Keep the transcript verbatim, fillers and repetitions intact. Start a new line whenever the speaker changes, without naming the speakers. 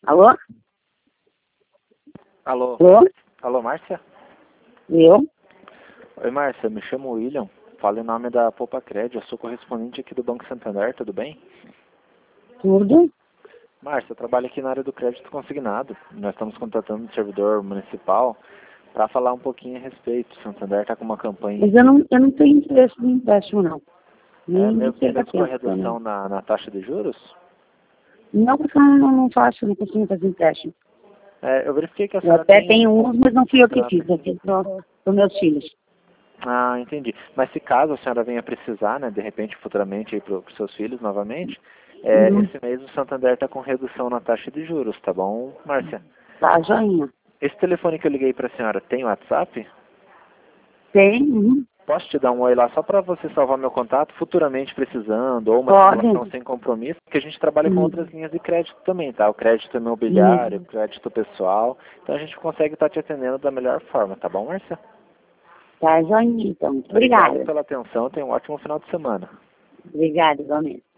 Alô?
Alô?
Alô?
Alô, Márcia?
Eu?
Oi, Márcia, me chamo William, falo em nome da Poupa Crédito, eu sou correspondente aqui do Banco Santander, tudo bem?
Tudo?
Márcia, eu trabalho aqui na área do crédito consignado, nós estamos contratando um servidor municipal para falar um pouquinho a respeito. O Santander está com uma campanha...
Mas eu não, eu não tenho interesse no empréstimo, não.
É,
Nem de
mesmo,
perda
mesmo com a
tempo também.
redução na, na taxa de juros?
Não, porque eu não, não faço, não consigo fazer empréstimo.
É, eu verifiquei que a
Eu
senhora
até
tem...
tenho uns, mas não fui eu que
contrato.
fiz, eu fiz para os meus filhos.
Ah, entendi. Mas se caso a senhora venha precisar, né, de repente, futuramente, para os seus filhos novamente, é,
Uhum.
esse mês o Santander está com redução na taxa de juros, tá bom, Márcia?
Tá, joinha.
Esse telefone que eu liguei para a senhora tem WhatsApp?
Tem? Uhum.
Posso te dar um oi lá só para você salvar meu contato, futuramente precisando, ou uma
Pode.
simulação sem compromisso, porque a gente trabalha com
Uhum.
outras linhas de crédito também, tá? O crédito imobiliário,
Uhum.
crédito pessoal, então a gente consegue estar te atendendo da melhor forma, tá bom, Márcia?
Tá, joinha, então. Muito
Obrigado
obrigada.
pela atenção, tenha um ótimo final de semana.
Obrigada, igualmente.